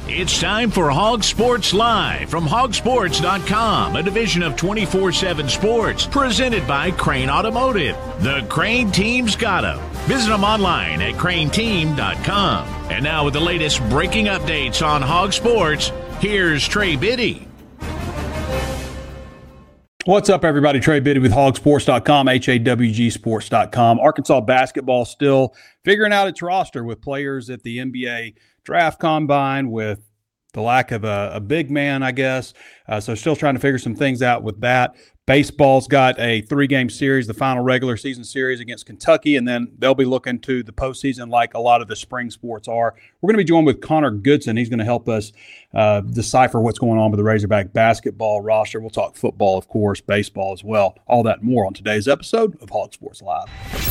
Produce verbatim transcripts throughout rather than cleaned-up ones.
It's time for Hog Sports Live from hog sports dot com, a division of twenty-four seven Sports, presented by Crane Automotive. The Crane Team's got 'em. Visit them online at crane team dot com. And now with the latest breaking updates on Hog Sports, here's Trey Biddy. What's up, everybody? Trey Biddy with hog sports dot com, H A W G sports dot com. Arkansas basketball still figuring out its roster with players at the N B A draft combine, with the lack of a, a big man, I guess. Uh, so still trying to figure some things out with that. Baseball's got a three-game series, the final regular season series against Kentucky, and then they'll be looking to the postseason like a lot of the spring sports are. We're going to be joined with Connor Goodson. He's going to help us uh, decipher what's going on with the Razorback basketball roster. We'll talk football, of course, baseball as well. All that and more on today's episode of Hog Sports Live.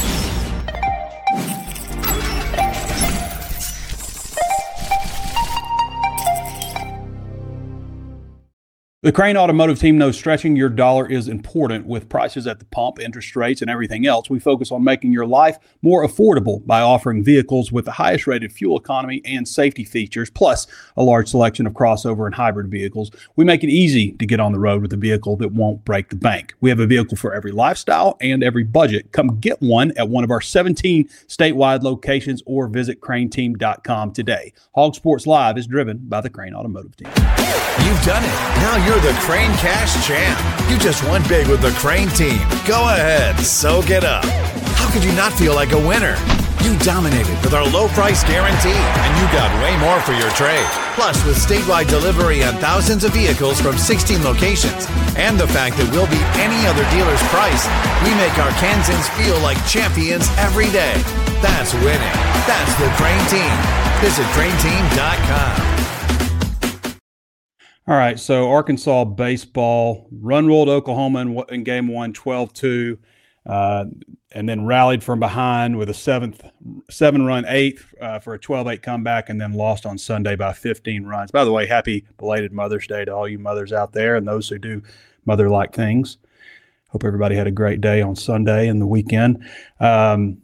The Crane Automotive team knows stretching your dollar is important. With prices at the pump, interest rates, and everything else, we focus on making your life more affordable by offering vehicles with the highest rated fuel economy and safety features, plus a large selection of crossover and hybrid vehicles. We make it easy to get on the road with a vehicle that won't break the bank. We have a vehicle for every lifestyle and every budget. Come get one at one of our seventeen statewide locations or visit crane team dot com today. Hog Sports Live is driven by the Crane Automotive team. You've done it. Now you're the Crane Cash Champ. You just won big with the Crane team. Go ahead, soak it up. How could you not feel like a winner? You dominated with our low price guarantee, and you got way more for your trade. Plus, with statewide delivery on thousands of vehicles from sixteen locations, and the fact that we'll beat any other dealer's price, we make our Kansans feel like champions every day. That's winning. That's the Crane team. Visit crane team dot com. All right, so Arkansas baseball run-rolled Oklahoma in, in game one, twelve two, uh, and then rallied from behind with a seventh, seven-run eighth uh, for a twelve eight comeback, and then lost on Sunday by fifteen runs. By the way, happy belated Mother's Day to all you mothers out there and those who do mother-like things. Hope everybody had a great day on Sunday and the weekend. Um,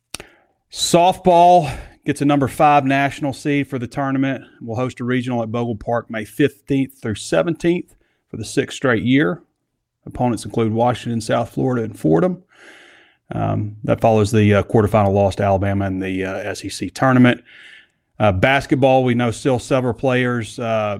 softball gets a number five national seed for the tournament. We'll host a regional at Bogle Park May fifteenth through seventeenth for the sixth straight year. Opponents include Washington, South Florida, and Fordham. Um, that follows the uh, quarterfinal loss to Alabama in the uh, S E C tournament. Uh, basketball, we know still several players uh,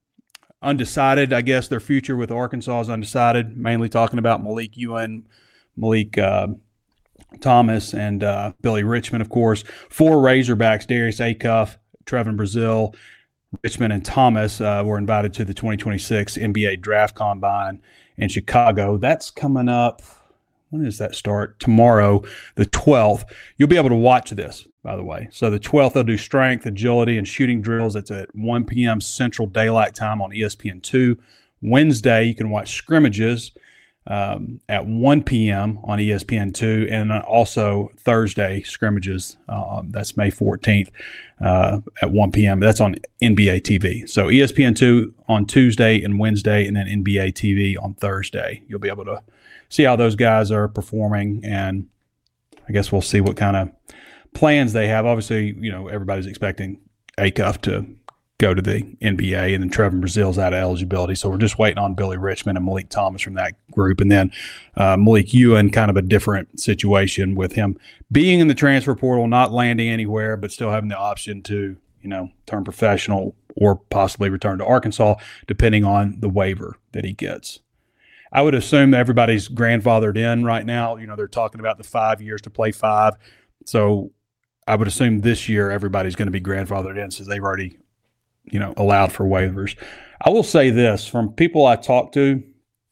undecided. I guess their future with Arkansas is undecided, mainly talking about Malik Ewan, Malik uh, Thomas, and uh, Billy Richmond, of course. Four Razorbacks, Darius Acuff, Trevin Brazile, Richmond, and Thomas uh, were invited to the twenty twenty-six N B A Draft Combine in Chicago. That's coming up. When does that start? Tomorrow, the twelfth. You'll be able to watch this, by the way. So the twelfth, they'll do strength, agility, and shooting drills. It's at one p.m. Central Daylight Time on E S P N two. Wednesday, you can watch scrimmages Um, at one p.m. on E S P N two, and also Thursday scrimmages. Uh, that's May fourteenth uh, at one p.m. That's on N B A T V. So E S P N two on Tuesday and Wednesday, and then N B A T V on Thursday. You'll be able to see how those guys are performing, and I guess we'll see what kind of plans they have. Obviously, you know, everybody's expecting Acuff to go to the N B A, and then Trevin Brazile's out of eligibility. So we're just waiting on Billy Richmond and Malik Thomas from that group. And then uh, Malik Ewan, kind of a different situation with him being in the transfer portal, not landing anywhere, but still having the option to, you know, turn professional or possibly return to Arkansas, depending on the waiver that he gets. I would assume that everybody's grandfathered in right now. You know, they're talking about the five years to play five. So I would assume this year everybody's going to be grandfathered in since they've already, you know, allowed for waivers. I will say this, from people I talk to,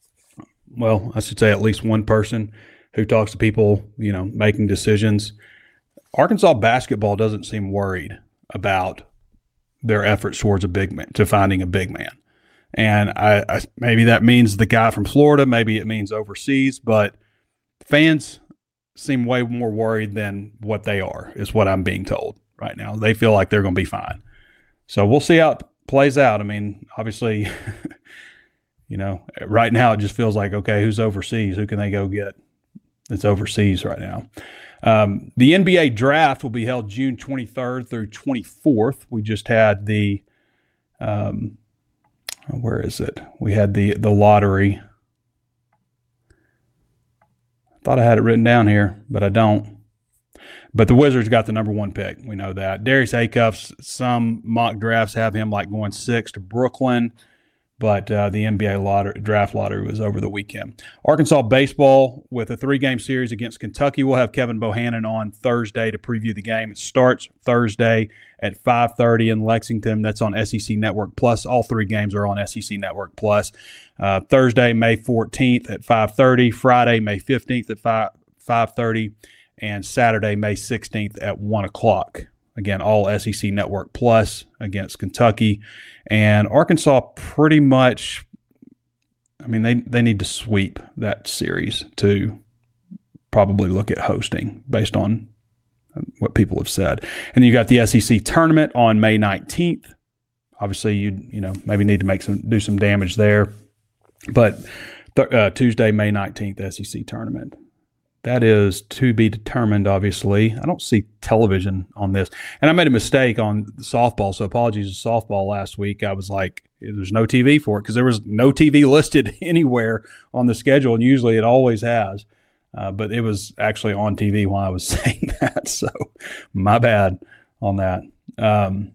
well, I should say at least one person who talks to people, you know, making decisions, Arkansas basketball doesn't seem worried about their efforts towards a big man, to finding a big man. And I, I maybe that means the guy from Florida, maybe it means overseas, but fans seem way more worried than what they are, is what I'm being told right now. They feel like they're going to be fine. So we'll see how it plays out. I mean, obviously, you know, right now it just feels like, okay, who's overseas? Who can they go get that's overseas right now? Um, the N B A draft will be held June twenty-third through twenty-fourth. We just had the Um, where is it? We had the, the lottery. Thought I had it written down here, but I don't. But the Wizards got the number one pick. We know that. Darius Acuffs, some mock drafts have him like going six to Brooklyn, but uh, the N B A lottery, draft lottery was over the weekend. Arkansas baseball with a three-game series against Kentucky. We'll have Kevin Bohannon on Thursday to preview the game. It starts Thursday at five thirty in Lexington. That's on S E C Network Plus. All three games are on S E C Network Plus. Uh, Thursday, May fourteenth at five thirty. Friday, May fifteenth at five thirty. And Saturday, May sixteenth at one o'clock. Again, all S E C Network Plus against Kentucky. And Arkansas pretty much, I mean, they, they need to sweep that series to probably look at hosting based on what people have said. And then you got the S E C tournament on May nineteenth. Obviously, you you know maybe need to make some do some damage there. But th- uh, Tuesday, May nineteenth, S E C tournament. That is to be determined, obviously. I don't see television on this. And I made a mistake on softball, so apologies to softball last week. I was like, there's no T V for it because there was no T V listed anywhere on the schedule, and usually it always has. Uh, but it was actually on T V while I was saying that, so my bad on that. Um,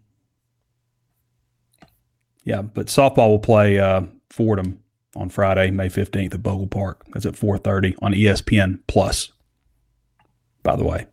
yeah, but softball will play uh, Fordham on Friday, May fifteenth at Bogle Park. That's at four thirty on E S P N Plus, by the way.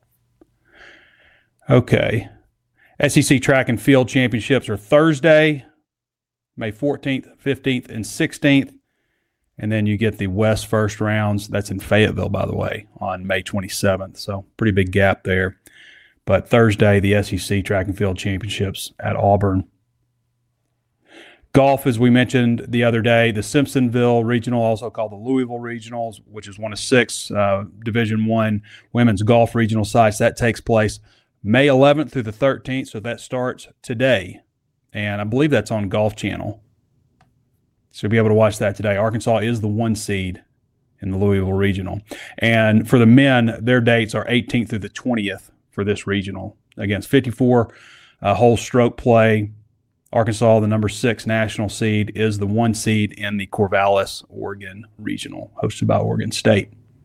Okay. S E C Track and Field Championships are Thursday, May fourteenth, fifteenth, and sixteenth. And then you get the West first rounds. That's in Fayetteville, by the way, on May twenty-seventh. So pretty big gap there. But Thursday, the S E C Track and Field Championships at Auburn. Golf, as we mentioned the other day, the Simpsonville Regional, also called the Louisville Regionals, which is one of six uh, Division One women's golf regional sites. That takes place May eleventh through the thirteenth, so that starts today. And I believe that's on Golf Channel. So you'll be able to watch that today. Arkansas is the one seed in the Louisville Regional. And for the men, their dates are eighteenth through the twentieth for this regional. Against fifty-four uh, hole stroke play. Arkansas, the number six national seed, is the one seed in the Corvallis, Oregon Regional, hosted by Oregon State.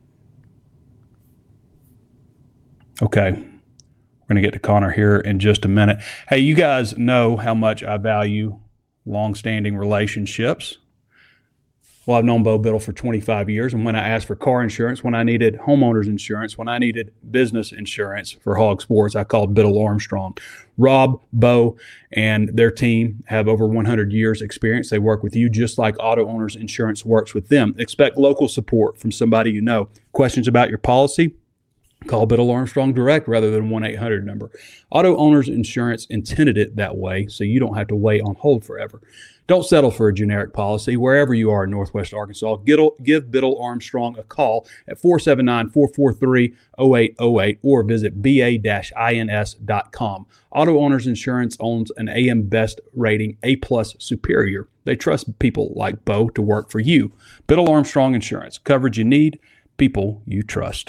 Okay, we're going to get to Connor here in just a minute. Hey, you guys know how much I value long-standing relationships. Well, I've known Bo Biddle for twenty-five years, and when I asked for car insurance, when I needed homeowners insurance, when I needed business insurance for Hog Sports, I called Biddle Armstrong. Rob, Bo, and their team have over one hundred years experience. They work with you just like Auto Owners Insurance works with them. Expect local support from somebody you know. Questions about your policy? Call Biddle Armstrong direct rather than one eight hundred number. Auto Owners Insurance intended it that way so you don't have to wait on hold forever. Don't settle for a generic policy. Wherever you are in Northwest Arkansas, give Biddle Armstrong a call at four seven nine, four four three, zero eight zero eight or visit B A ins dot com. Auto Owners Insurance owns an A M Best rating, A plus superior. They trust people like Bo to work for you. Biddle Armstrong Insurance. Coverage you need, people you trust.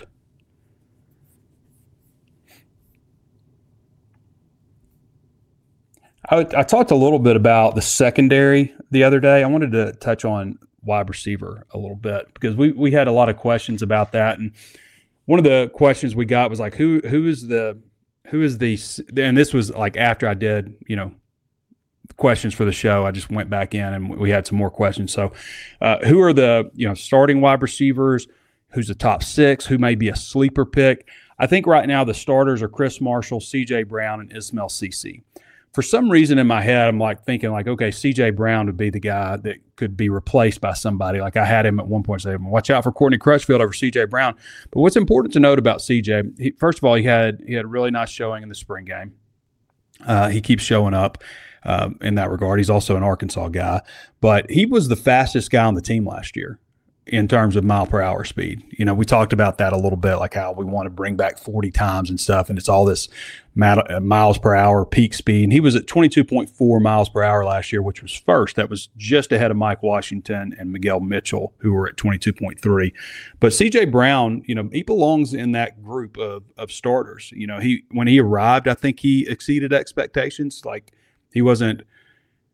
I, I talked a little bit about the secondary the other day. I wanted to touch on wide receiver a little bit because we, we had a lot of questions about that. And one of the questions we got was like, who who is the who is the and this was like after I did, you know, questions for the show. I just went back in and we had some more questions. So uh, who are the, you know, starting wide receivers? Who's the top six? Who may be a sleeper pick? I think right now the starters are Chris Marshall, C J Brown, and Ismail Cece. For some reason in my head, I'm like thinking like, okay, C J Brown would be the guy that could be replaced by somebody. Like I had him at one point saying, watch out for Courtney Crutchfield over C J Brown. But what's important to note about C J, he, first of all, he had he had a really nice showing in the spring game. Uh, he keeps showing up uh, in that regard. He's also an Arkansas guy. But he was the fastest guy on the team last year in terms of mile per hour speed. You know, we talked about that a little bit, like how we want to bring back forty times and stuff, and it's all this miles per hour peak speed. And he was at twenty-two point four miles per hour last year, which was first. That was just ahead of Mike Washington and Miguel Mitchell, who were at twenty-two point three. But C J Brown, you know, he belongs in that group of of starters. You know, he when he arrived, I think he exceeded expectations. Like he wasn't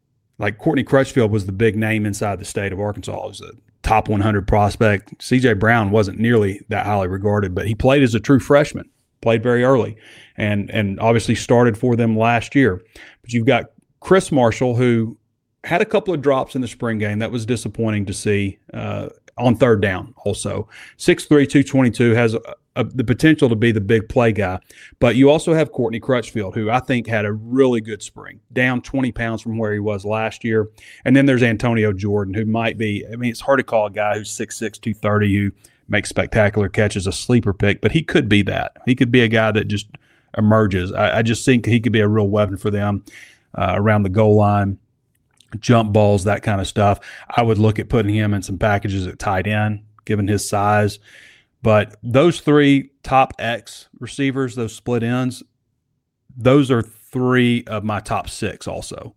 like Courtney Crutchfield was the big name inside the state of Arkansas. He was a top one hundred prospect. C J Brown wasn't nearly that highly regarded, but he played as a true freshman, played very early, and and obviously started for them last year. But you've got Chris Marshall, who had a couple of drops in the spring game. That was disappointing to see uh, on third down also. six three, two twenty-two, has a, a, the potential to be the big play guy. But you also have Courtney Crutchfield, who I think had a really good spring, down twenty pounds from where he was last year. And then there's Antonio Jordan, who might be, I mean, it's hard to call a guy who's six six, two thirty who makes spectacular catches a sleeper pick, but he could be that. He could be a guy that just emerges. I, I just think he could be a real weapon for them uh, around the goal line. Jump balls, that kind of stuff. I would look at putting him in some packages at tight end, given his size. But those three top X receivers, those split ends, those are three of my top six also.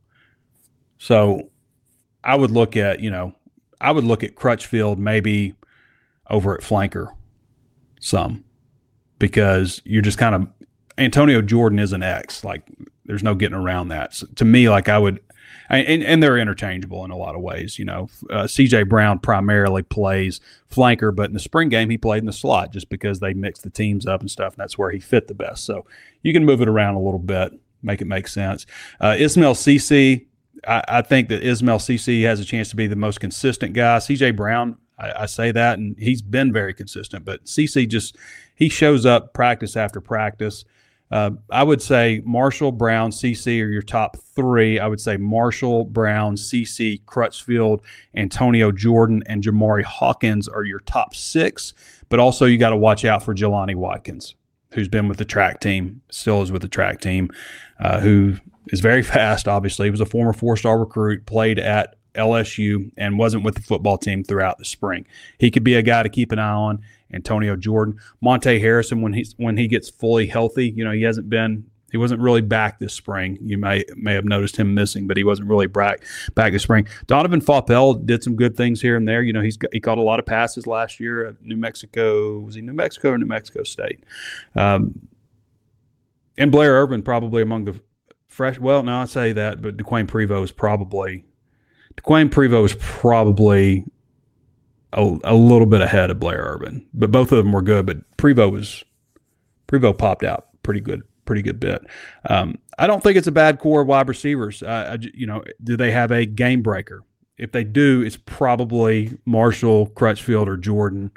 So I would look at, you know, I would look at Crutchfield maybe over at flanker some, because you're just kind of – Antonio Jordan is an X. Like, there's no getting around that. So to me, like I would – And, and they're interchangeable in a lot of ways. You know, uh, C J Brown primarily plays flanker, but in the spring game he played in the slot just because they mixed the teams up and stuff, and that's where he fit the best. So you can move it around a little bit, make it make sense. Uh, Ismail Cece, I, I think that Ismail Cece has a chance to be the most consistent guy. C J Brown, I, I say that, and he's been very consistent, but Cece just he shows up practice after practice. Uh, I would say Marshall, Brown, C C are your top three. I would say Marshall, Brown, C C, Crutchfield, Antonio Jordan, and Jamari Hawkins are your top six. But also you got to watch out for Jelani Watkins, who's been with the track team, still is with the track team, uh, who is very fast, obviously. He was a former four-star recruit, played at L S U, and wasn't with the football team throughout the spring. He could be a guy to keep an eye on. Antonio Jordan, Monte Harrison, when he's when he gets fully healthy, you know, he hasn't been, he wasn't really back this spring. You may may have noticed him missing, but he wasn't really back back this spring. Donovan Faupel did some good things here and there. You know, he's he caught a lot of passes last year at New Mexico. Was he New Mexico or New Mexico State? Um, and Blair Irvin probably among the fresh. Well, no, I say that, but DeQuayne Prevost is probably DeQuayne Prevost is probably. A, a little bit ahead of Blair Irvin, but both of them were good. But Prevost was Prevost popped out pretty good, pretty good bit. Um, I don't think it's a bad core of wide receivers. Uh, I, you know, do they have a game breaker? If they do, it's probably Marshall, Crutchfield, or Jordan.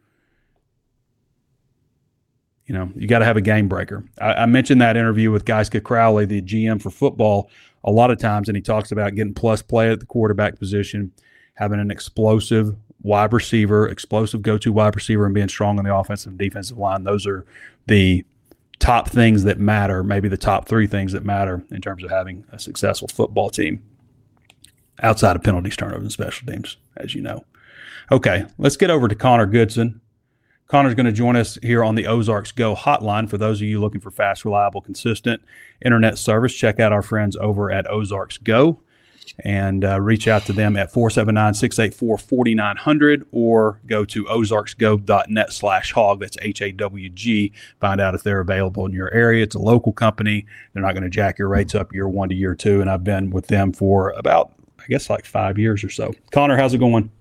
You know, you got to have a game breaker. I, I mentioned that interview with Geiska Crowley, the G M for football, a lot of times, and he talks about getting plus play at the quarterback position, having an explosive wide receiver, explosive go-to wide receiver, and being strong on the offensive and defensive line. Those are the top things that matter, maybe the top three things that matter in terms of having a successful football team outside of penalties, turnovers, and special teams, as you know. Okay, let's get over to Connor Goodson. Connor's going to join us here on the Ozarks Go hotline. For those of you looking for fast, reliable, consistent internet service, check out our friends over at Ozarks Go. And uh, reach out to them at four seven nine, six eight four, four nine zero zero or go to ozarksgo.net slash hog. That's H A W G. Find out if they're available in your area. It's a local company. They're not going to jack your rates up year one to year two. And I've been with them for about, I guess, like five years or so. Connor, how's it going?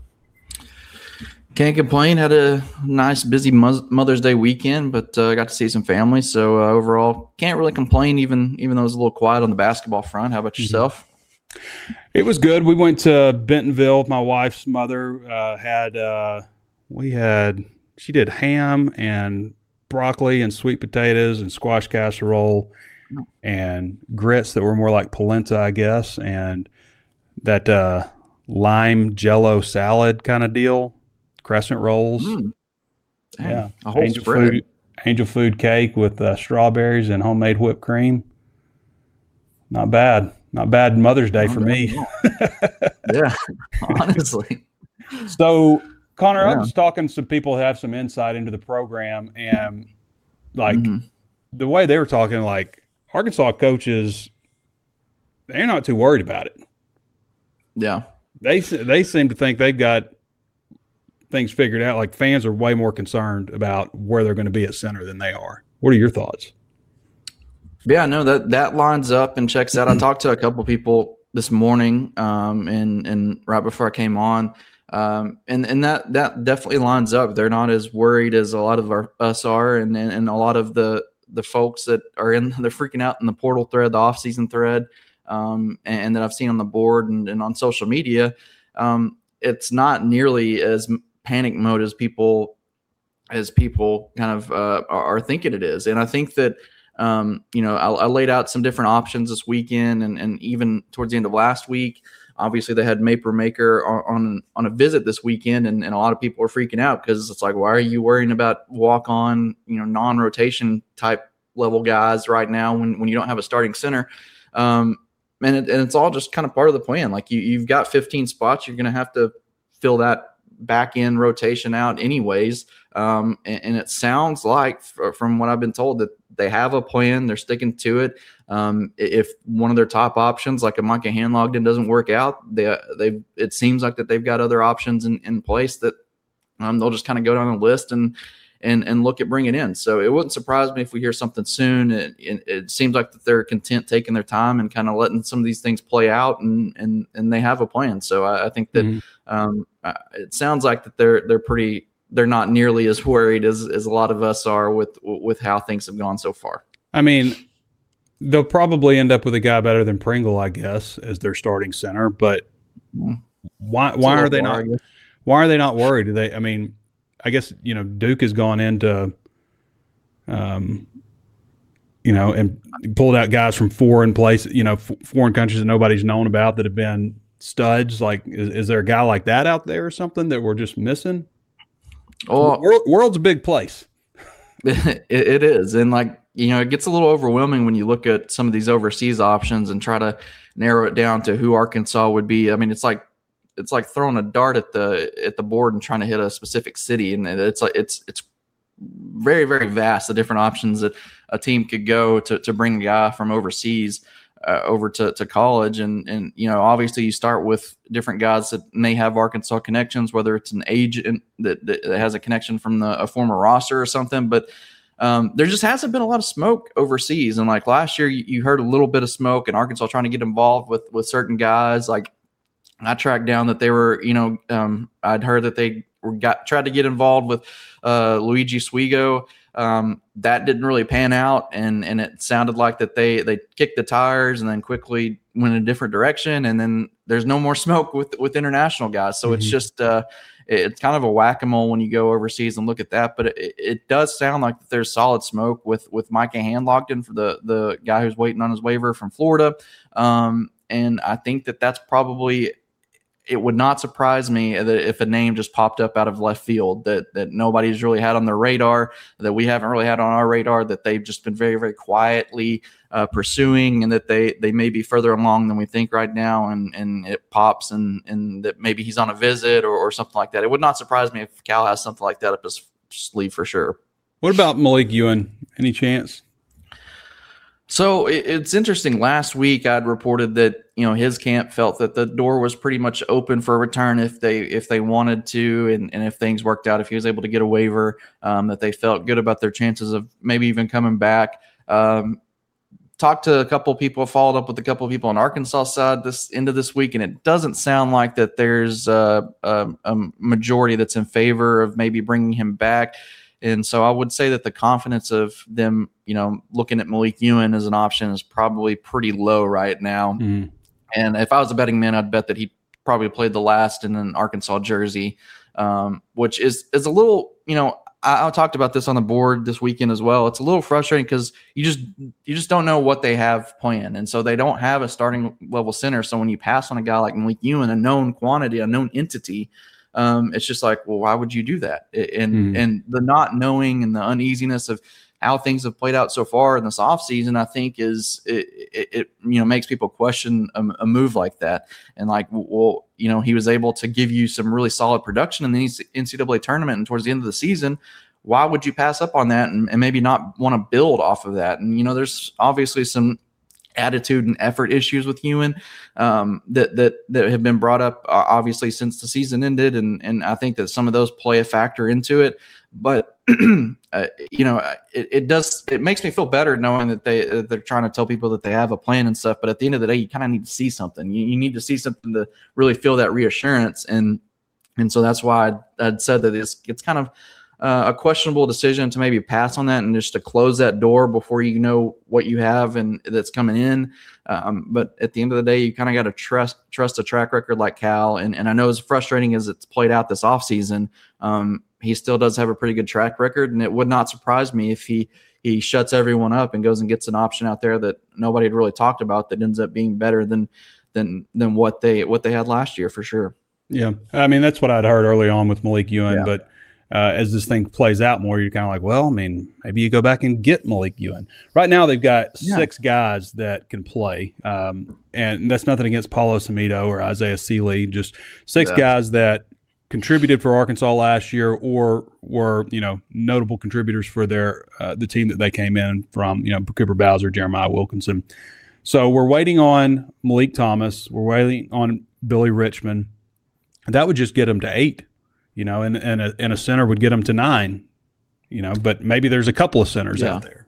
Can't complain. Had a nice, busy Mother's Day weekend, but uh, got to see some family. So uh, overall, can't really complain, even even though it was a little quiet on the basketball front. How about yourself? Mm-hmm. It was good. We went to Bentonville. My wife's mother uh, had, uh, we had, she did ham and broccoli and sweet potatoes and squash casserole and grits that were more like polenta, I guess, and that uh, lime jello salad kind of deal, crescent rolls. Mm. Dang, yeah. A whole angel spread. Food, angel food cake with uh, strawberries and homemade whipped cream. Not bad. Not bad Mother's Day for me. Yeah, honestly. So, Connor, yeah. I was talking to some people who have some insight into the program, and like mm-hmm. the way they were talking, like Arkansas coaches, they're not too worried about it. Yeah. They they seem to think they've got things figured out. Like fans are way more concerned about where they're going to be at center than they are. What are your thoughts? Yeah, no, that, that lines up and checks out. I talked to a couple people this morning, um, and and right before I came on, um, and and that that definitely lines up. They're not as worried as a lot of our, us are, and, and and a lot of the the folks that are in, they're freaking out in the portal thread, the off-season thread, um, and, and that I've seen on the board and, and on social media. Um, it's not nearly as panic mode as people as people kind of uh, are, are thinking it is. And I think that, um, you know, I, I laid out some different options this weekend, and, and even towards the end of last week. Obviously, they had Maper Maker on, on on a visit this weekend, and, and a lot of people are freaking out because it's like, why are you worrying about walk-on, you know, non-rotation type level guys right now when, when you don't have a starting center? Um, and, it, and it's all just kind of part of the plan. Like you, you've got fifteen spots, you're going to have to fill that back end rotation out anyways. Um, and, and it sounds like, f- from what I've been told, that they have a plan. They're sticking to it. Um, if one of their top options, like a Micah Handlogden, doesn't work out, they they it seems like that they've got other options in, in place that um, they'll just kind of go down the list and and and look at bringing in. So it wouldn't surprise me if we hear something soon. It, it, it seems like that they're content taking their time and kind of letting some of these things play out, and and and they have a plan. So I, I think that mm-hmm. um, it sounds like that they're they're pretty. They're not nearly as worried as, as a lot of us are with with how things have gone so far. I mean, they'll probably end up with a guy better than Pringle, I guess, as their starting center. But why why are they not why are they not worried? Do they? I mean, I guess you know Duke has gone into, um, you know, and pulled out guys from foreign places, you know, f- foreign countries that nobody's known about that have been studs. Like, is, is there a guy like that out there or something that we're just missing? Oh, world, world's a big place. It, it is. And like, you know, it gets a little overwhelming when you look at some of these overseas options and try to narrow it down to who Arkansas would be. I mean, it's like, it's like throwing a dart at the, at the board and trying to hit a specific city. And it's like, it's, it's very, very vast, the different options that a team could go to, to bring a guy from overseas Uh, over to, to college. And, and, you know, obviously you start with different guys that may have Arkansas connections, whether it's an agent that, that has a connection from the, a former roster or something. But um, there just hasn't been a lot of smoke overseas. And like last year, you, you heard a little bit of smoke and Arkansas trying to get involved with, with certain guys. Like I tracked down that they were, you know, um, I'd heard that they were got tried to get involved with uh, Luigi Swigo. Um, that didn't really pan out, and and it sounded like that they they kicked the tires and then quickly went in a different direction, and then there's no more smoke with with international guys. So mm-hmm. it's just uh, it's kind of a whack-a-mole when you go overseas and look at that. But it, it does sound like there's solid smoke with with Micah Handlogden, for the the guy who's waiting on his waiver from Florida, um, and I think that that's probably. It would not surprise me that if a name just popped up out of left field that that nobody's really had on their radar, that we haven't really had on our radar, that they've just been very, very quietly uh, pursuing, and that they they may be further along than we think right now, and and it pops, and and that maybe he's on a visit or, or something like that. It would not surprise me if Cal has something like that up his sleeve for sure. What about Malik Ewan? Any chance? So it's interesting. Last week, I'd reported that you know his camp felt that the door was pretty much open for a return if they if they wanted to, and, and if things worked out, if he was able to get a waiver, um, that they felt good about their chances of maybe even coming back. Um, talked to a couple of people, followed up with a couple of people on Arkansas side this into this week, and it doesn't sound like that there's a, a, a majority that's in favor of maybe bringing him back. And so I would say that the confidence of them, you know, looking at Malik Ewan as an option is probably pretty low right now. Mm. And if I was a betting man, I'd bet that he probably played the last in an Arkansas jersey, um, which is is a little, you know, I, I talked about this on the board this weekend as well. It's a little frustrating because you just you just don't know what they have planned, and so they don't have a starting level center. So when you pass on a guy like Malik Ewan, a known quantity, a known entity. Um, it's just like, well, why would you do that? And mm. and the not knowing and the uneasiness of how things have played out so far in this offseason, I think is it, it, it you know makes people question a, a move like that. And like, well, you know, he was able to give you some really solid production in the N C double A tournament and towards the end of the season. Why would you pass up on that and, and maybe not want to build off of that? And you know, there's obviously some attitude and effort issues with Ewan um, that that that have been brought up uh, obviously since the season ended, and and I think that some of those play a factor into it. But uh, you know, it, it does it makes me feel better knowing that they uh, they're trying to tell people that they have a plan and stuff. But at the end of the day, you kind of need to see something. You, you need to see something to really feel that reassurance, and and so that's why I'd, I'd said that it's it's kind of Uh, a questionable decision to maybe pass on that and just to close that door before you know what you have and that's coming in. Um, but at the end of the day, you kind of got to trust trust a track record like Cal. And, and I know as frustrating as it's played out this offseason, um, he still does have a pretty good track record. And it would not surprise me if he he shuts everyone up and goes and gets an option out there that nobody had really talked about that ends up being better than than than what they what they had last year for sure. Yeah, I mean that's what I'd heard early on with Malik Ewan, Yeah. but. Uh, as this thing plays out more, you're kind of like, well, I mean, maybe you go back and get Malik Ewan. Right now, they've got Yeah. six guys that can play, um, and that's nothing against Paulo Samito or Isaiah Seeley. Just six Yeah. guys that contributed for Arkansas last year, or were you know notable contributors for their uh, the team that they came in from. You know, Cooper Bowser, Jeremiah Wilkinson. So we're waiting on Malik Thomas. We're waiting on Billy Richmond. That would just get them to eight. You know, and, and, a, and a center would get them to nine, you know, but maybe there's a couple of centers Yeah. out there.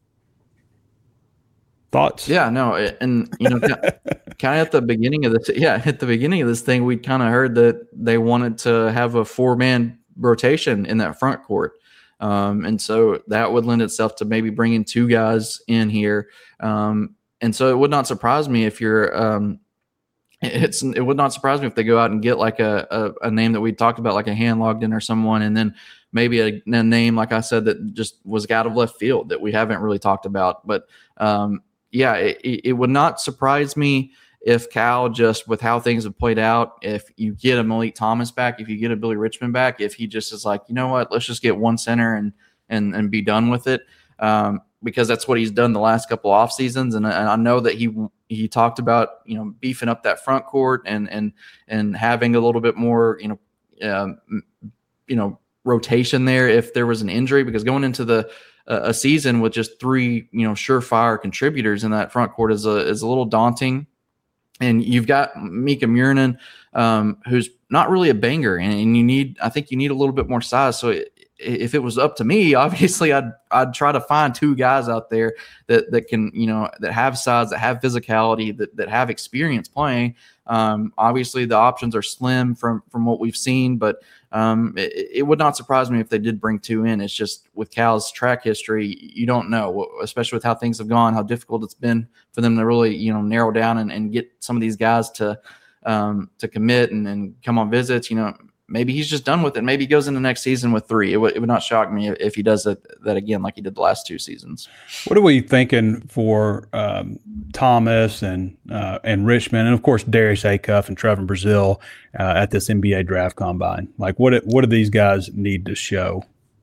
Thoughts? Yeah, no. And, you know, kind of at the beginning of this, yeah, at the beginning of this thing, we kind of heard that they wanted to have a four man rotation in that front court. Um, and so that would lend itself to maybe bringing two guys in here. Um, and so it would not surprise me if you're, um, It's it would not surprise me if they go out and get like a, a, a name that we talked about, like a Han Logden or someone, and then maybe a, a name, like I said, that just was out of left field that we haven't really talked about. But um, yeah, it, it would not surprise me if Cal, just with how things have played out, if you get a Malik Thomas back, if you get a Billy Richmond back, if he just is like, you know what, let's just get one center and and and be done with it. Um, because that's what he's done the last couple of off seasons. And, and I know that he, he talked about, you know, beefing up that front court and, and, and having a little bit more, you know, um, you know, rotation there if there was an injury, because going into the, uh, a season with just three, you know, surefire contributors in that front court is a, is a little daunting. And you've got Mika Murnan, um, who's not really a banger, and, and you need, I think you need a little bit more size. So it, if it was up to me, obviously I'd I'd try to find two guys out there that that can, you know, that have size, that have physicality, that that have experience playing. Um, obviously the options are slim from from what we've seen, but um, it, it would not surprise me if they did bring two in. It's just with Cal's track history, you don't know, especially with how things have gone, how difficult it's been for them to really, you know, narrow down and, and get some of these guys to um, to commit and, and come on visits. You know, maybe he's just done with it. Maybe he goes into next season with three. It would it would not shock me if he does that, that again, like he did the last two seasons. What are we thinking for um, Thomas and uh, and Richmond, and of course Darius Acuff and Trevor Brazile uh, at this N B A draft combine? Like, what what do these guys need to show?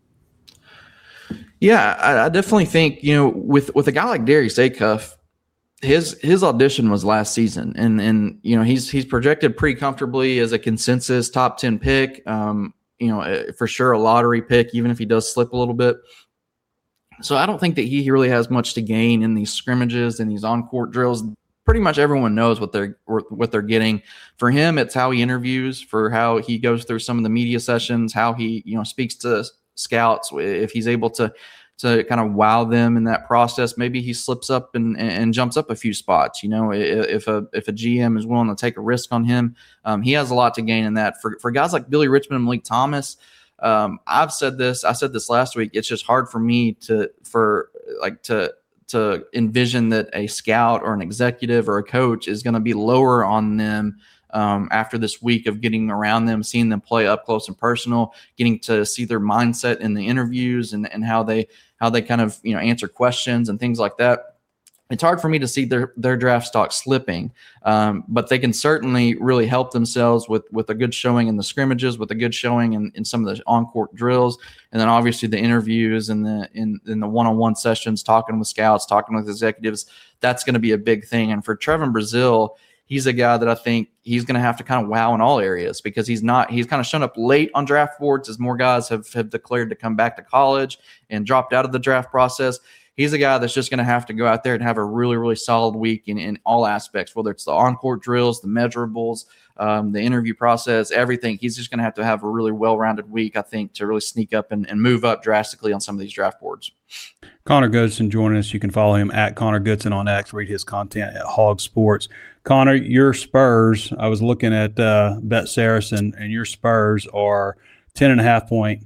Yeah, I, I definitely think, you know, with with a guy like Darius Acuff, his his audition was last season, and and you know he's he's projected pretty comfortably as a consensus top ten pick. Um, you know, for sure a lottery pick, even if he does slip a little bit. So I don't think that he really has much to gain in these scrimmages and these on-court drills. Pretty much everyone knows what they're what they're getting. For him, it's how he interviews, for how he goes through some of the media sessions, how he, you know, speaks to scouts. If he's able to to kind of wow them in that process, maybe he slips up and, and jumps up a few spots. You know, if a if a G M is willing to take a risk on him, um, he has a lot to gain in that. For for guys like Billy Richmond and Malik Thomas, um, I've said this, I said this last week. It's just hard for me to for like to to envision that a scout or an executive or a coach is going to be lower on them um, after this week of getting around them, seeing them play up close and personal, getting to see their mindset in the interviews and, and how they how they kind of, you know, answer questions and things like that. It's hard for me to see their, their draft stock slipping, um, but they can certainly really help themselves with, with a good showing in the scrimmages, with a good showing in, in some of the on-court drills, and then obviously the interviews and the in, in the one-on-one sessions, talking with scouts, talking with executives. That's going to be a big thing. And for Trevor Brazile, he's a guy that I think he's going to have to kind of wow in all areas, because he's not, he's kind of shown up late on draft boards as more guys have, have declared to come back to college and dropped out of the draft process. he's a guy that's just going to have to go out there and have a really, really solid week in, in all aspects, whether it's the on-court drills, the measurables, um, the interview process, everything. He's just going to have to have a really well-rounded week, I think, to really sneak up and, and move up drastically on some of these draft boards. Connor Goodson joining us. You can follow him at Connor Goodson on X. Read his content at Hog Sports. Connor, your Spurs, I was looking at uh, Bet Saracen, and your Spurs are ten and a half point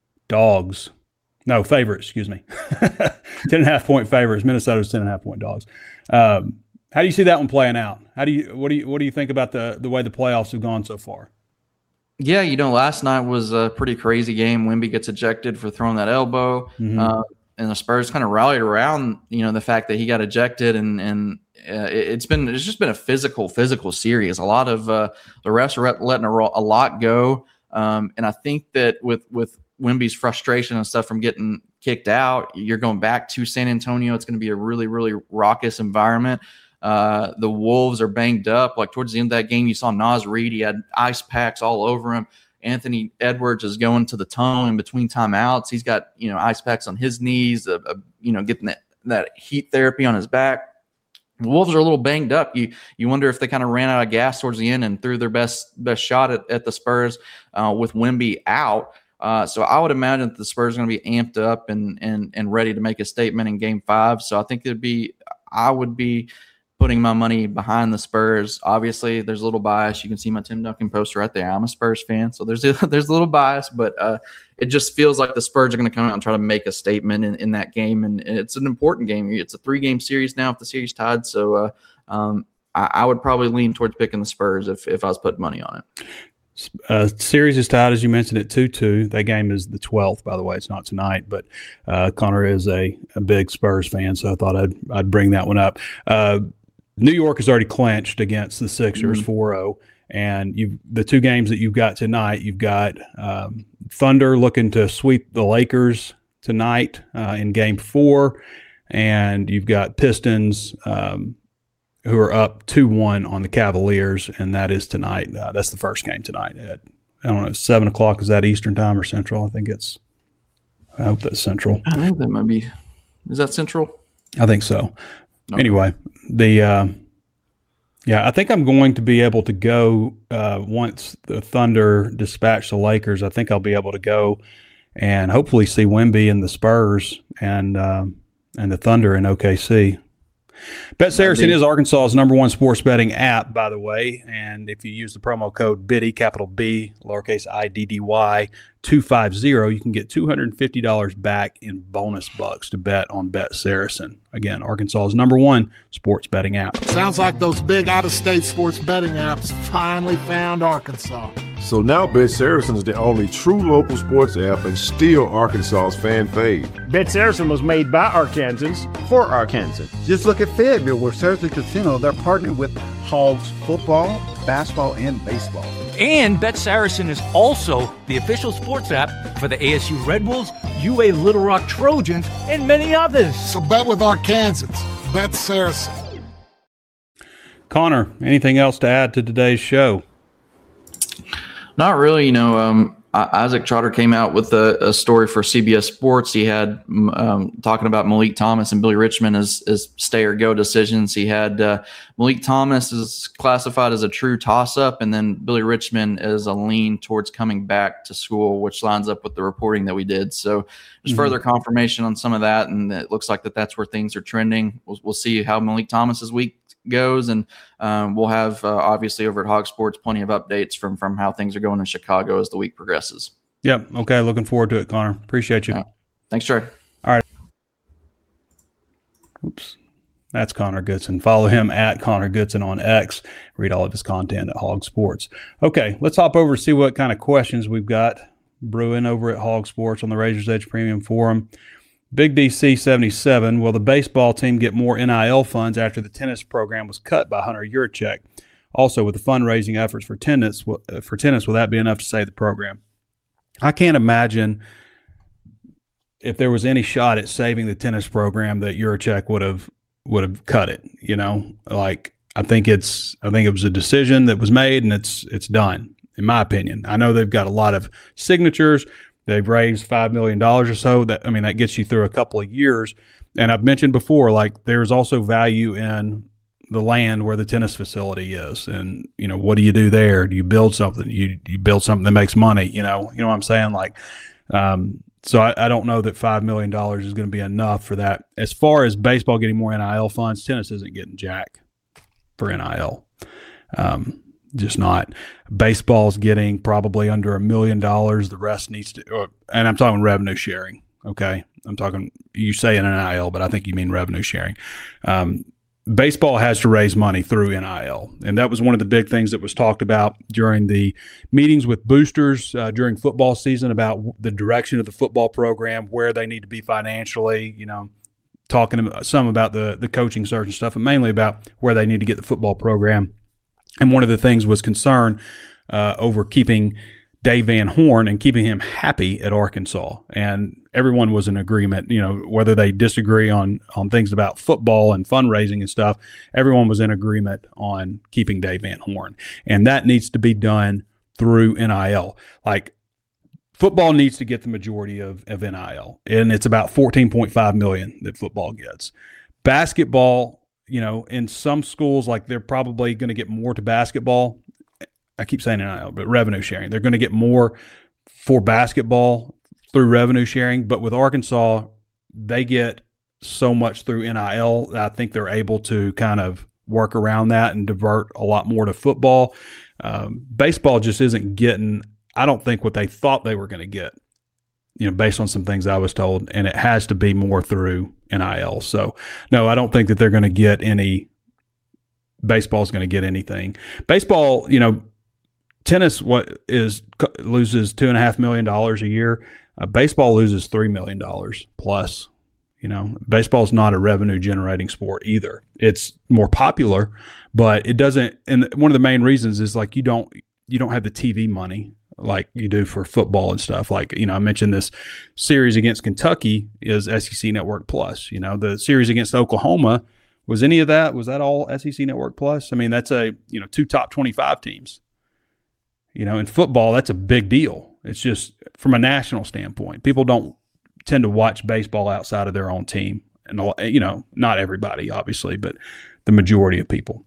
dogs. No, favorites, excuse me. ten and a half point favorites. Minnesota's ten and a half point dogs. Um, how do you see that one playing out? How do you what do you what do you think about the the way the playoffs have gone so far? Yeah, you know, last night was a pretty crazy game. Wemby gets ejected for throwing that elbow. Mm-hmm. Uh, and the Spurs kind of rallied around, you know, the fact that he got ejected, and and uh, it, it's been it's just been a physical, physical series. A lot of uh, the refs are letting a, a lot go, um, and I think that with with Wemby's frustration and stuff from getting kicked out, you're going back to San Antonio. It's going to be a really, really raucous environment. Uh, the Wolves are banged up. Like towards the end of that game, you saw Naz Reid. He had ice packs all over him. Anthony Edwards is going to the tunnel in between timeouts. He's got, you know, ice packs on his knees, uh, uh, you know, getting that, that heat therapy on his back. The Wolves are a little banged up. You you wonder if they kind of ran out of gas towards the end and threw their best best shot at, at the Spurs uh, with Wemby out. Uh, so I would imagine that the Spurs are going to be amped up and and and ready to make a statement in Game Five. So I think it'd be I would be putting my money behind the Spurs. Obviously, there's a little bias. You can see my Tim Duncan poster right there. I'm a Spurs fan, so there's a, there's a little bias, but uh, it just feels like the Spurs are going to come out and try to make a statement in, in that game, and, and it's an important game. It's a three-game series now if the series tied, so uh, um, I, I would probably lean towards picking the Spurs if, if I was putting money on it. Uh, series is tied, as you mentioned, at two two. That game is the twelfth, by the way. It's not tonight, but uh, Connor is a, a big Spurs fan, so I thought I'd I'd bring that one up. Uh, New York has already clinched against the Sixers mm-hmm. four oh, and you've the two games that you've got tonight, you've got um, Thunder looking to sweep the Lakers tonight uh, in Game four, and you've got Pistons um, who are up two one on the Cavaliers, and that is tonight. Uh, that's the first game tonight at, I don't know, seven o'clock. Is that Eastern time or Central? I think it's – I hope that's Central. I think that might be – is that Central? I think so. Okay. Anyway, the uh, yeah, I think I'm going to be able to go uh, once the Thunder dispatch the Lakers. I think I'll be able to go and hopefully see Wemby and the Spurs and uh, and the Thunder in O K C. Bet Saracen is Arkansas's number one sports betting app, by the way. And if you use the promo code B I D D Y, capital B, lowercase I D D Y, two fifty, you can get two hundred fifty dollars back in bonus bucks to bet on Bet Saracen. Again, Arkansas's number one sports betting app. Sounds like those big out-of-state sports betting apps finally found Arkansas. So now Bet Saracen is the only true local sports app and still Arkansas's fan fave. Bet Saracen was made by Arkansans for Arkansans. Just look at Fayetteville, where Saracen Casino, they're partnered with Hogs football, basketball, and baseball. And Bet Saracen is also the official sports app for the A S U Red Bulls, U A Little Rock Trojans, and many others. So bet with Arkansans. Bet Saracen. Connor, anything else to add to today's show? Not really. You know, um, Isaac Trotter came out with a, a story for C B S Sports. He had um, talking about Malik Thomas and Billy Richmond as, as stay or go decisions. He had uh, Malik Thomas is classified as a true toss-up, and then Billy Richmond is a lean towards coming back to school, which lines up with the reporting that we did. So there's mm-hmm. further confirmation on some of that, and it looks like that that's where things are trending. We'll, we'll see how Malik Thomas's week goes, and um, we'll have uh, obviously over at Hog Sports plenty of updates from from how things are going in Chicago as the week progresses. Yep. Okay. Looking forward to it, Connor. Appreciate you. Yeah. Thanks, Trey. All right. Oops. That's Connor Goodson. Follow him at Connor Goodson on X. Read all of his content at Hog Sports. Okay. Let's hop over to see what kind of questions we've got brewing over at Hog Sports on the Razor's Edge Premium Forum. Big D C seventy-seven, will the baseball team get more N I L funds after the tennis program was cut by Hunter Yurchek? Also, with the fundraising efforts for tennis, for tennis, will that be enough to save the program? I can't imagine if there was any shot at saving the tennis program that Yurchek would have would have cut it. You know, like I think it's I think it was a decision that was made and it's it's done, in my opinion. I know they've got a lot of signatures. They've raised five million dollars or so. That I mean, that gets you through a couple of years. And I've mentioned before, like there's also value in the land where the tennis facility is. And, you know, what do you do there? Do you build something? You you build something that makes money, you know, you know what I'm saying? Like, um, so I, I don't know that five million dollars is going to be enough for that. As far as baseball getting more N I L funds, tennis isn't getting jack for N I L. Um, just not. Baseball's getting probably under a million dollars. The rest needs to, or, and I'm talking revenue sharing. Okay. I'm talking, you say an N I L, but I think you mean revenue sharing. Um, baseball has to raise money through N I L. And that was one of the big things that was talked about during the meetings with boosters uh, during football season about the direction of the football program, where they need to be financially, you know, talking some about the, the coaching search and stuff, and mainly about where they need to get the football program. And one of the things was concern uh, over keeping Dave Van Horn and keeping him happy at Arkansas. And everyone was in agreement, you know, whether they disagree on, on things about football and fundraising and stuff, everyone was in agreement on keeping Dave Van Horn. And that needs to be done through N I L. Like, football needs to get the majority of, of N I L. And it's about fourteen point five million dollars that football gets. Basketball, you know, in some schools, like they're probably going to get more to basketball. I keep saying N I L, but revenue sharing. They're going to get more for basketball through revenue sharing. But with Arkansas, they get so much through N I L that I think they're able to kind of work around that and divert a lot more to football. Um, baseball just isn't getting, I don't think, what they thought they were going to get, you know, based on some things I was told, and it has to be more through N I L. So, no, I don't think that they're going to get any, baseball's going to get anything. Baseball, you know, tennis what is loses two and a half million dollars a year. Uh, baseball loses three million dollars plus. You know, baseball is not a revenue generating sport either. It's more popular, but it doesn't. And one of the main reasons is like you don't you don't have the T V money like you do for football and stuff. Like, you know, I mentioned this series against Kentucky is S E C Network Plus. You know, the series against Oklahoma, was any of that? Was that all S E C Network Plus? I mean, that's a you know two top twenty-five teams. You know, in football, that's a big deal. It's just from a national standpoint. People don't tend to watch baseball outside of their own team. And, you know, not everybody, obviously, but the majority of people.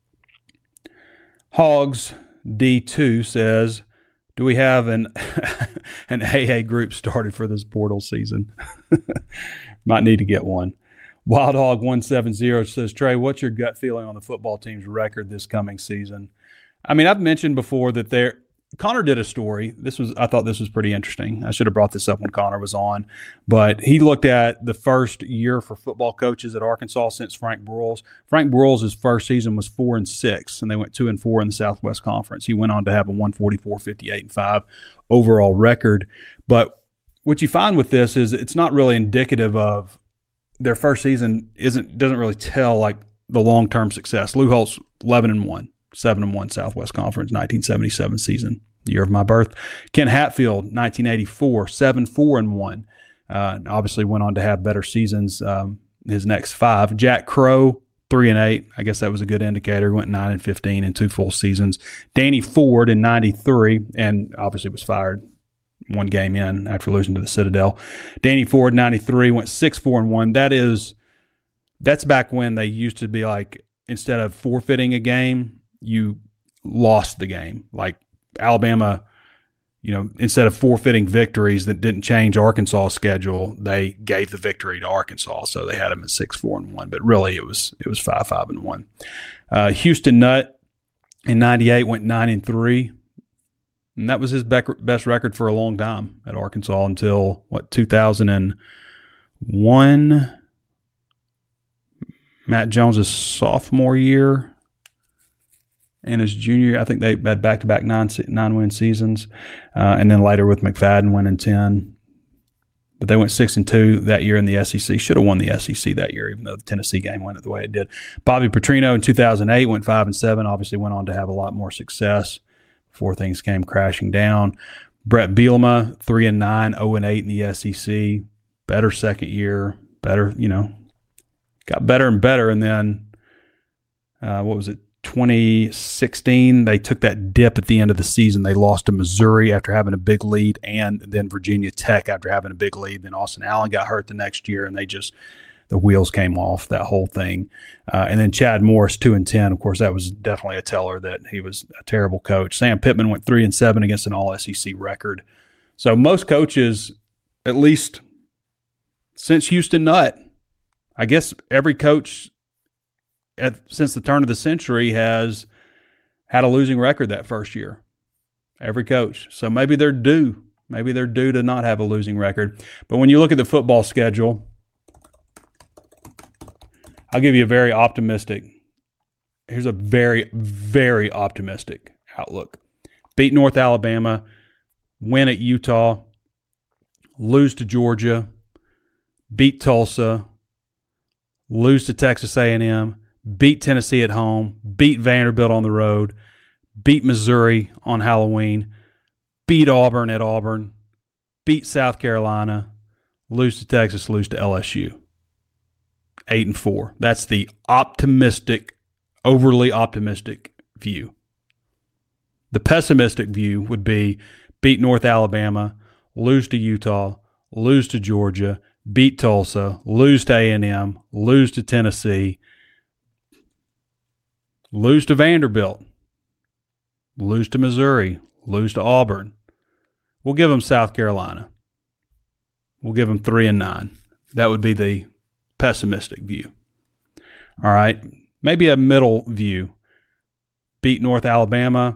Hogs D two says, do we have an an A A group started for this portal season? Might need to get one. Wild Hog one seven zero says, Trey, what's your gut feeling on the football team's record this coming season? I mean, I've mentioned before that there Connor did a story. This was I thought this was pretty interesting. I should have brought this up when Connor was on, but he looked at the first year for football coaches at Arkansas since Frank Broyles. Frank Broyles' first season was four and six, and they went two and four in the Southwest Conference. He went on to have a one forty-four, fifty-eight, and five overall record. But what you find with this is it's not really indicative of their first season. Isn't doesn't really tell like the long term success. Lou Holtz eleven and one. seven and one Southwest Conference, nineteen seventy-seven season, year of my birth. Ken Hatfield, nineteen eighty-four, seven, four and one. Uh, obviously went on to have better seasons um, his next five. Jack Crow, three and eight. I guess that was a good indicator. Went nine and fifteen in two full seasons. Danny Ford in ninety-three, and obviously was fired one game in after losing to the Citadel. Danny Ford, ninety-three, went six, four and one. That is, that's back when they used to be like, instead of forfeiting a game, you lost the game. Like Alabama, you know, instead of forfeiting victories that didn't change Arkansas' schedule, they gave the victory to Arkansas. So they had them at six, four, and one. But really, it was it was five, five, and one. Uh, Houston Nutt in ninety-eight went nine and three, and that was his best record for a long time at Arkansas until what two thousand one. Matt Jones' sophomore year. And his junior, I think they had back-to-back nine nine-win seasons, uh, and then later with McFadden winning ten. But they went six and two that year in the S E C. Should have won the S E C that year, even though the Tennessee game went it the way it did. Bobby Petrino in two thousand eight went five and seven. Obviously, went on to have a lot more success before things came crashing down. Brett Bielema three and nine, zero and eight in the S E C. Better second year, better, you know, got better and better, and then uh, what was it? twenty sixteen, they took that dip at the end of the season. They lost to Missouri after having a big lead, and then Virginia Tech after having a big lead. Then Austin Allen got hurt the next year, and they just the wheels came off that whole thing. Uh, and then Chad Morris, two and ten. Of course, that was definitely a teller that he was a terrible coach. Sam Pittman went three and seven against an all S E C record. So most coaches, at least since Houston Nutt, I guess every coach at, since the turn of the century has had a losing record that first year. Every coach. So maybe they're due. Maybe they're due to not have a losing record. But when you look at the football schedule, I'll give you a very optimistic. Here's a very, very optimistic outlook. Beat North Alabama, win at Utah, lose to Georgia, beat Tulsa, lose to Texas A and M, beat Tennessee at home, beat Vanderbilt on the road, beat Missouri on Halloween, beat Auburn at Auburn, beat South Carolina, lose to Texas, lose to L S U. Eight and four. That's the optimistic, overly optimistic view. The pessimistic view would be beat North Alabama, lose to Utah, lose to Georgia, beat Tulsa, lose to A and M, lose to Tennessee, lose to Vanderbilt, lose to Missouri, lose to Auburn. We'll give them South Carolina. We'll give them three and nine. That would be the pessimistic view. All right. Maybe a middle view. Beat North Alabama,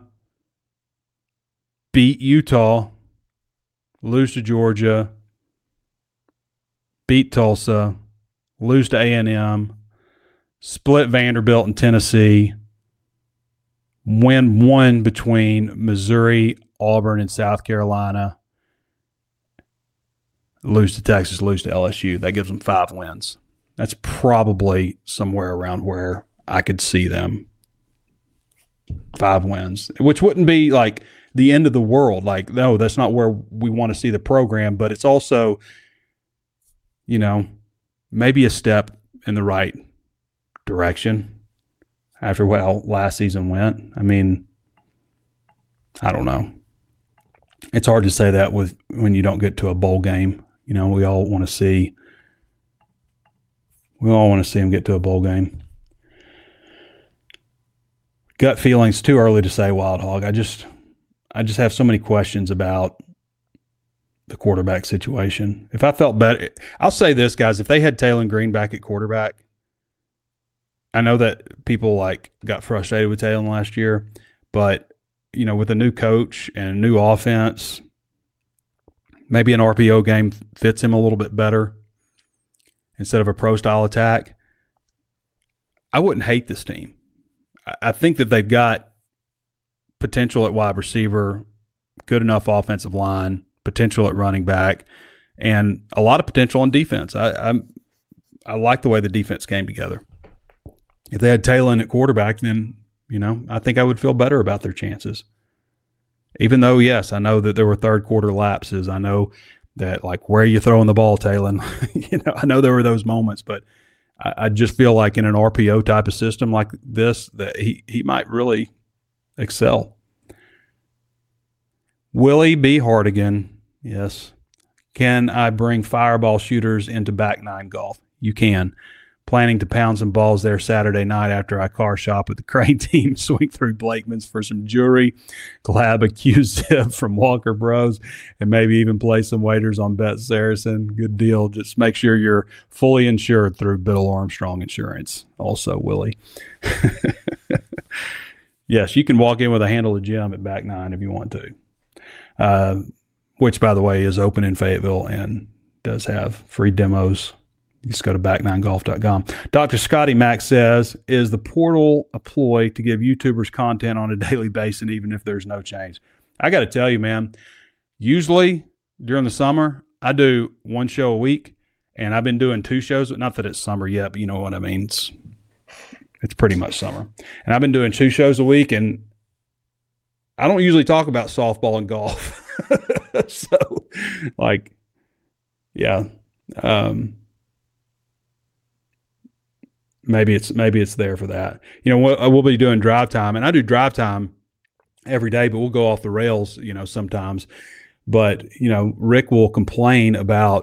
beat Utah, lose to Georgia, beat Tulsa, lose to A and M, split Vanderbilt and Tennessee, win one between Missouri, Auburn, and South Carolina, lose to Texas, lose to L S U. That gives them five wins. That's probably somewhere around where I could see them. Five wins, which wouldn't be like the end of the world. Like, no, that's not where we want to see the program, but it's also, you know, maybe a step in the right direction after how last season went. I mean, I don't know. It's hard to say that with when you don't get to a bowl game. You know, we all want to see we all want to see them get to a bowl game. Gut feelings, too early to say, Wild Hog. I just I just have so many questions about the quarterback situation. If I felt better, I'll say this, guys, if they had Taylor Green back at quarterback, I know that people like got frustrated with Taylor last year, but you know, with a new coach and a new offense, maybe an R P O game fits him a little bit better instead of a pro style attack. I wouldn't hate this team. I think that they've got potential at wide receiver, good enough offensive line, potential at running back, and a lot of potential on defense. I I'm, I like the way the defense came together. If they had Taylor at quarterback, then, you know, I think I would feel better about their chances. Even though, yes, I know that there were third quarter lapses. I know that, like, where are you throwing the ball, Taylor? you know, I know there were those moments, but I, I just feel like in an R P O type of system like this, that he, he might really excel. Willie B. Hardigan, yes. Can I bring fireball shooters into back nine golf? You can. Planning to pound some balls there Saturday night after I car shop with the Crane team, swing through Blakeman's for some jewelry, collab a Q-Zip from Walker Bros, and maybe even play some waiters on Bet Saracen. Good deal. Just make sure you're fully insured through Biddle Armstrong Insurance. Also, Willie. Yes, you can walk in with a handle of gym at back nine if you want to, uh, which, by the way, is open in Fayetteville and does have free demos. You just go to back nine golf dot com. Doctor Scotty Mack says, is the portal a ploy to give YouTubers content on a daily basis, even if there's no change? I got to tell you, man, usually during the summer, I do one show a week, and I've been doing two shows. Not that it's summer yet, but you know what I mean. It's, it's pretty much summer. And I've been doing two shows a week, and I don't usually talk about softball and golf. So, like, yeah. Um, Maybe it's maybe it's there for that. You know, we'll, we'll be doing drive time, and I do drive time every day, but we'll go off the rails, you know, sometimes. But, you know, Rick will complain about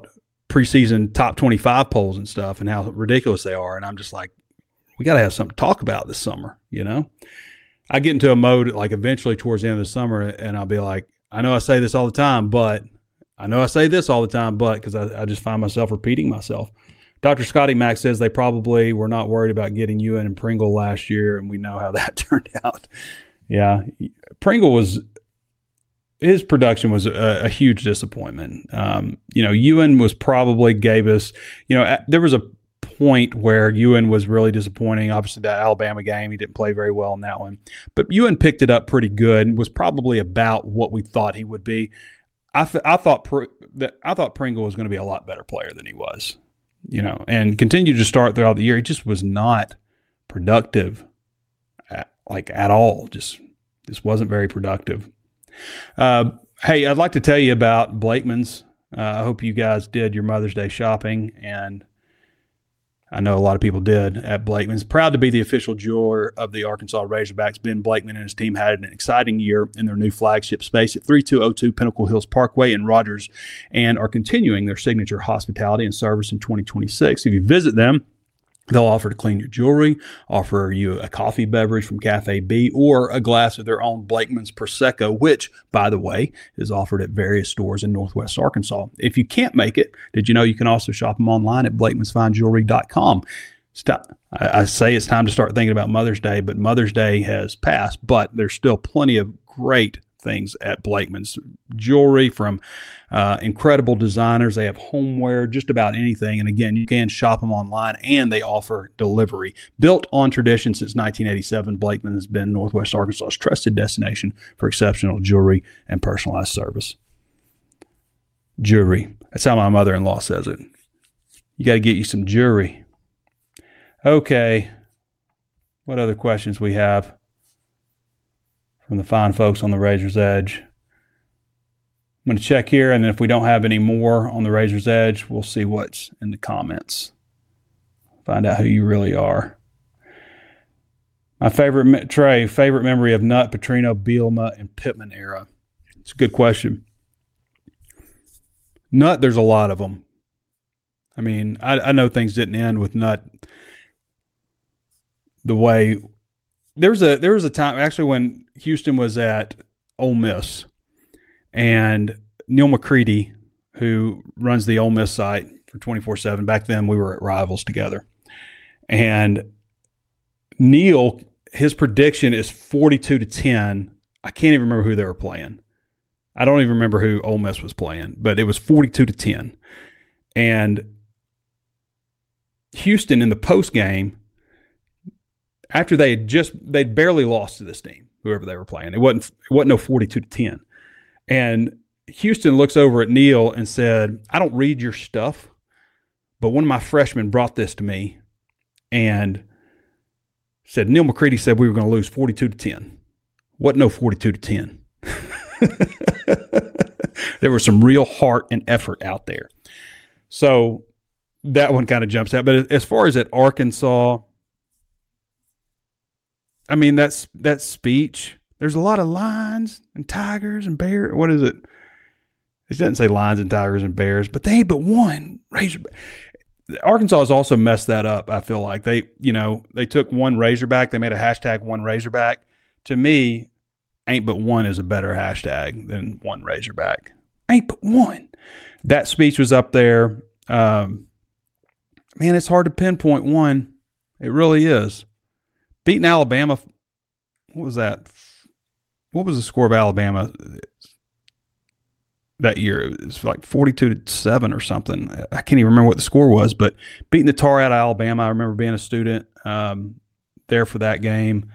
preseason top twenty-five polls and stuff and how ridiculous they are. And I'm just like, we got to have something to talk about this summer, you know? I get into a mode like eventually towards the end of the summer and I'll be like, I know I say this all the time, but I know I say this all the time, but because I, I just find myself repeating myself. Doctor Scotty Mack says they probably were not worried about getting Ewan and Pringle last year, and we know how that turned out. Yeah, Pringle was his production was a, a huge disappointment. Um, you know, Ewan was probably gave us. You know, there was a point where Ewan was really disappointing. Obviously, that Alabama game, he didn't play very well in that one, but Ewan picked it up pretty good and was probably about what we thought he would be. I th- I thought Pr- that I thought Pringle was going to be a lot better player than he was. You know, and continued to start throughout the year. He just was not productive, at, like at all. Just, just wasn't very productive. Uh, hey, I'd like to tell you about Blakeman's. Uh, I hope you guys did your Mother's Day shopping, and I know a lot of people did at Blakeman's. Proud to be the official jeweler of the Arkansas Razorbacks. Ben Blakeman and his team had an exciting year in their new flagship space at thirty-two oh two Pinnacle Hills Parkway in Rogers, and are continuing their signature hospitality and service in twenty twenty-six. If you visit them, they'll offer to clean your jewelry, offer you a coffee beverage from Cafe B, or a glass of their own Blakeman's Prosecco, which, by the way, is offered at various stores in Northwest Arkansas. If you can't make it, did you know you can also shop them online at blakemans fine jewelry dot com? Stop. I, I say it's time to start thinking about Mother's Day, but Mother's Day has passed, but there's still plenty of great things at Blakeman's. Jewelry from uh, incredible designers. They have homeware, just about anything. And again, you can shop them online, and they offer delivery. Built on tradition since nineteen eighty-seven, Blakeman has been Northwest Arkansas's trusted destination for exceptional jewelry and personalized service. Jewelry. That's how my mother-in-law says it. You got to get you some jewelry. Okay. What other questions we have from the fine folks on the Razor's Edge? I'm going to check here, and then if we don't have any more on the Razor's Edge, we'll see what's in the comments. Find out who you really are. My favorite, Trey, favorite memory of Nutt, Petrino, Bielema, and Pittman era. It's a good question. Nutt, there's a lot of them. I mean, I, I know things didn't end with Nutt the way there was a there was a time actually when Houston was at Ole Miss, and Neil McCready, who runs the Ole Miss site for twenty-four seven, back then we were at Rivals together, and Neil, his prediction is forty-two to ten. I can't even remember who they were playing. I don't even remember who Ole Miss was playing, but it was forty-two to ten. And Houston in the post game, after they had just they'd barely lost to this team, whoever they were playing, it wasn't it wasn't no forty-two to ten. And Houston looks over at Neil and said, "I don't read your stuff, but one of my freshmen brought this to me and said Neil McCready said we were going to lose forty-two to ten. Wasn't no forty-two to ten." There was some real heart and effort out there. So that one kind of jumps out. But as far as at Arkansas, I mean, that's that speech, there's a lot of lions and tigers and bears. What is it? It doesn't say lions and tigers and bears, but they ain't but one. Razorback. Arkansas has also messed that up, I feel like. They, you know, they took one Razorback. They made a hashtag one Razorback. To me, ain't but one is a better hashtag than one Razorback. Ain't but one. That speech was up there. Um, man, it's hard to pinpoint one. It really is. Beating Alabama, what was that? What was the score of Alabama that year? It was like forty-two to seven or something. I can't even remember what the score was, but beating the tar out of Alabama, I remember being a student um, there for that game.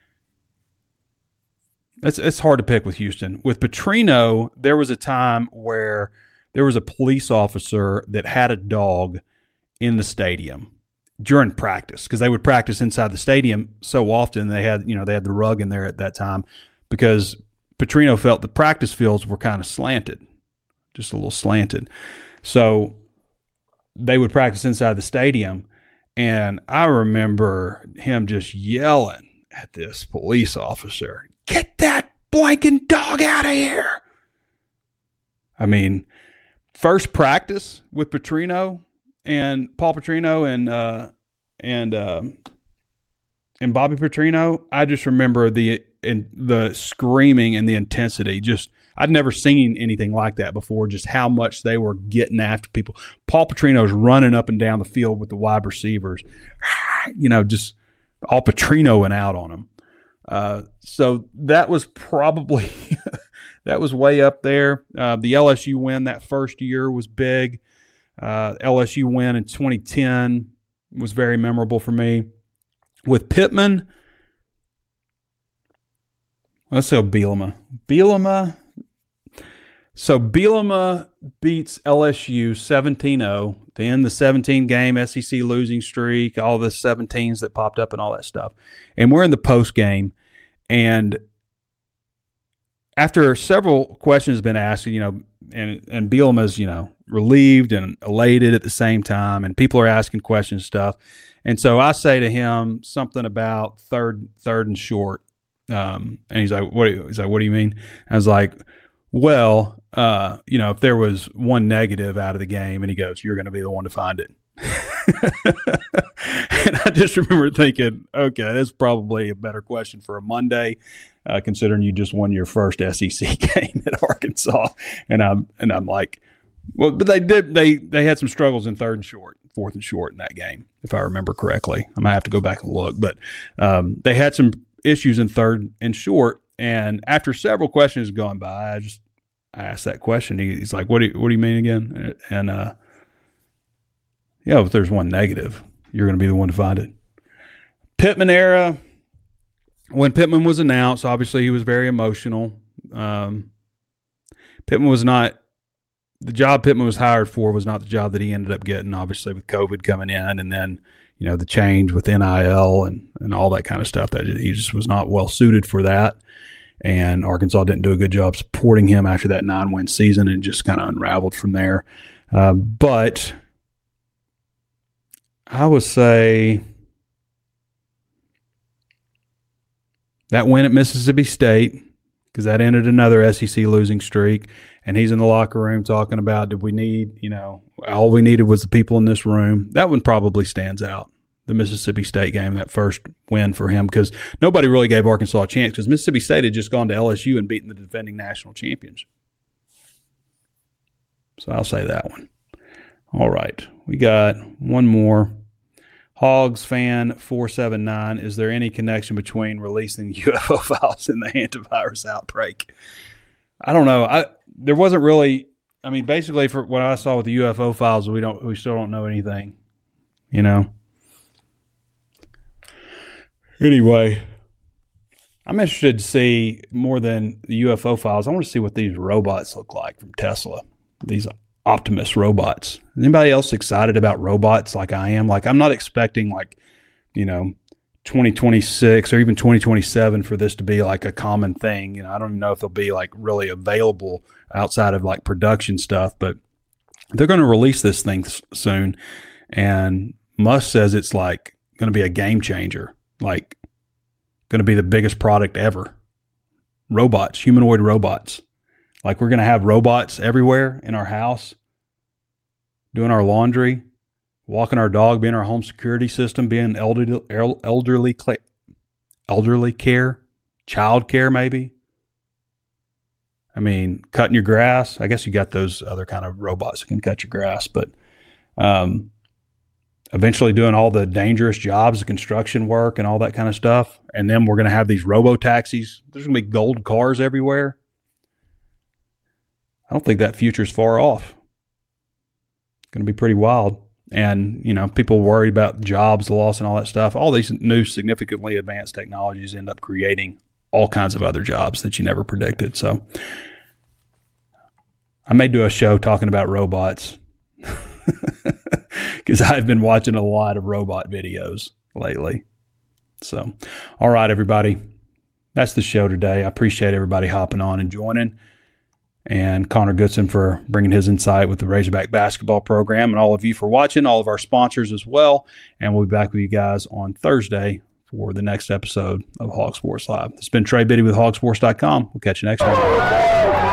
It's, it's hard to pick with Houston. With Petrino, there was a time where there was a police officer that had a dog in the stadium during practice, because they would practice inside the stadium so often. They had, you know, they had the rug in there at that time because Petrino felt the practice fields were kind of slanted, just a little slanted. So they would practice inside the stadium. And I remember him just yelling at this police officer, "Get that blanking dog out of here." I mean, first practice with Petrino and Paul Petrino and uh, and uh, and Bobby Petrino, I just remember the in the screaming and the intensity. Just I'd never seen anything like that before. Just how much they were getting after people. Paul Petrino's running up and down the field with the wide receivers, you know, just all Petrinoing out on them. Uh, so that was probably that was way up there. Uh, the L S U win that first year was big. Uh, L S U win in twenty ten was very memorable for me. With Pittman, let's go Bielema. Bielema. So Bielema beats L S U seventeen oh to end the seventeen-game S E C losing streak, all the seventeens that popped up and all that stuff. And we're in the post-game, and after several questions have been asked, you know, and, and Bielema's, you know, relieved and elated at the same time, and people are asking questions and stuff. And so I say to him something about third third and short. Um, and he's like, what, he's like, what do you mean? I was like, well, uh, you know, if there was one negative out of the game, and he goes, you're going to be the one to find it. And I just remember thinking, okay, that's probably a better question for a Monday, uh, considering you just won your first S E C game at Arkansas. And I'm, and I'm like, well, but they did, they, they had some struggles in third and short, fourth and short in that game, if I remember correctly. I might have to go back and look, but um, they had some issues in third and short. And after several questions going by, I just, I asked that question. He, he's like, what do you, what do you mean again? And, uh, yeah, if there's one negative, you're going to be the one to find it. Pittman era, when Pittman was announced, obviously he was very emotional. Um, Pittman was not, the job Pittman was hired for was not the job that he ended up getting, obviously with COVID coming in, and then, you know, the change with N I L and, and all that kind of stuff. That he just was not well suited for that. And Arkansas didn't do a good job supporting him after that nine-win season, and just kind of unraveled from there. Uh, but I would say that win at Mississippi State, because that ended another S E C losing streak, and he's in the locker room talking about, did we need, you know, all we needed was the people in this room. That one probably stands out. The Mississippi State game, that first win for him, because nobody really gave Arkansas a chance, because Mississippi State had just gone to L S U and beaten the defending national champions. So I'll say that one. All right. We got one more. Hogs fan four seven nine. Is there any connection between releasing U F O files and the hantavirus outbreak? I don't know. I there wasn't really. I mean, basically, for what I saw with the U F O files, we don't. We still don't know anything. You know. Anyway, I'm interested to see more than the U F O files. I want to see what these robots look like from Tesla. These Optimus robots. Is anybody else excited about robots like I am? Like, I'm not expecting, like, you know, twenty twenty-six or even twenty twenty-seven for this to be like a common thing. You know, I don't even know if they'll be like really available outside of like production stuff, but they're going to release this thing soon. And Musk says it's like going to be a game changer. Like, going to be the biggest product ever. Robots, humanoid robots. Like, we're going to have robots everywhere in our house, doing our laundry, walking our dog, being our home security system, being elderly, elderly, elderly care, child care, maybe. I mean, cutting your grass. I guess you got those other kind of robots that can cut your grass, but um, eventually doing all the dangerous jobs, the construction work and all that kind of stuff. And then we're going to have these robo-taxis. There's going to be gold cars everywhere. I don't think that future's far off. It's going to be pretty wild. And, you know, people worried about jobs loss and all that stuff. All these new significantly advanced technologies end up creating all kinds of other jobs that you never predicted. So I may do a show talking about robots because I've been watching a lot of robot videos lately. So, all right, everybody. That's the show today. I appreciate everybody hopping on and joining. And Connor Goodson for bringing his insight with the Razorback basketball program, and all of you for watching, all of our sponsors as well. And we'll be back with you guys on Thursday for the next episode of Hog Sports Live. It's been Trey Biddy with hog sports dot com. We'll catch you next time.